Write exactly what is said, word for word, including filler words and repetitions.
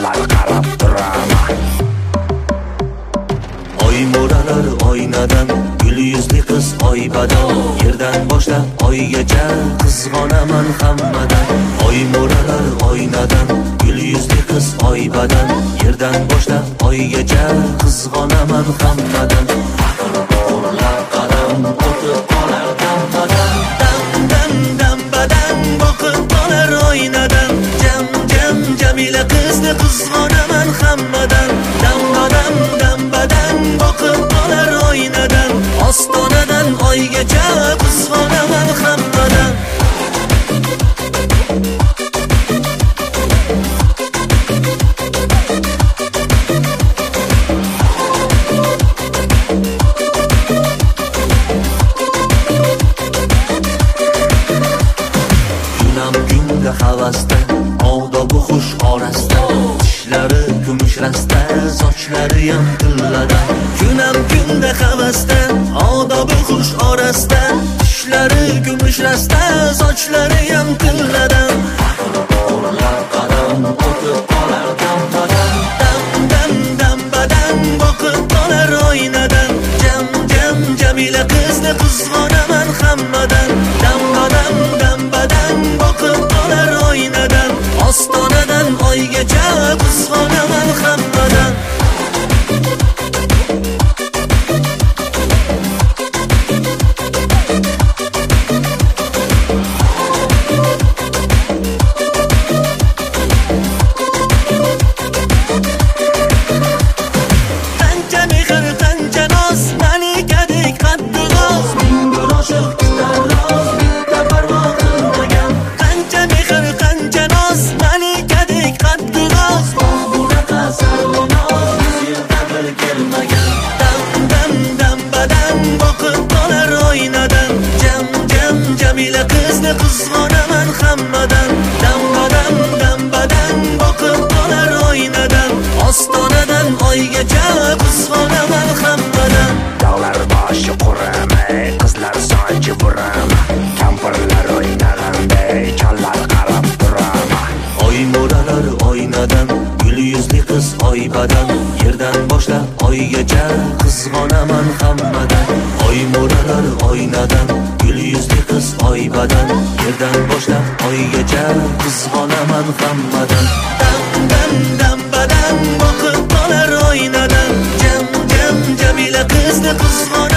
challar qarab turaman. Oy mo'ralar oynadan, gul yuzli qiz oybadan, yerdan boshlab oygacha qizg'onaman hammadan. Oy mo'ralar oynadan, gul yuzli qiz oybadan, yerdan boshlab oygacha qizg'onaman hammadan. Qo'llar qadam o'tib qolar dambadan, dam dam dambadan boqib qolar oynadan. Jam jam Jamila qizni qizg'onaman hammadan. Dambadan dambadan boqib qolar oynadan, ostonadan oygacha qizg'onaman hammadan. Havasda, odobi xush orasda, tishlari kumush rasta, sochlari ham tilladan. Kunam kunda havasda, odobi xush orasda, tishlari kumush rasta, sochlari ham tilladan. Qo'llar qadam o'tib qolar dambadan, dam dam dambadan boqib qolar oynadan. Jam jam Jamila qizni qizg'onaman hammadan. Dambadan dambadan boqib qolar oynadan, ostonadan oygacha qizg'onaman hammadan. Qancha mehr, qancha noz, malikadek qaddi g'oz, ming bir oshiq tutar roz, bitta parvo qilmagan. Qancha mehr, qancha noz, malikadek qaddi g'oz, bunaqa sarvinoz biz yerda bir kelmagan. Dam dam dambadan boqib qolar oynadan, jam jam Jamila qizni qizg'onaman hammadan. Dambadan dambadan boqib qolar oynadan, ostonadan oygacha qizg'onaman hammadan. Dog'lar boshi quramay, qizlar sochi buraman, kampirlar o'ynaganday challar qarab turaman. Oy mo'ralar oynadan, gul yuzli qiz oybadan, yerdan boshlab oygacha qizg'onaman hammadan. Oy mo'ralar oynadan, gul yuzli qiz oybadan, yerdan boshlab oygacha qizg'onaman hammadan. Dam dam dambadan boqib qolar oynadan, jam jam Jamila qizni qizg'onaman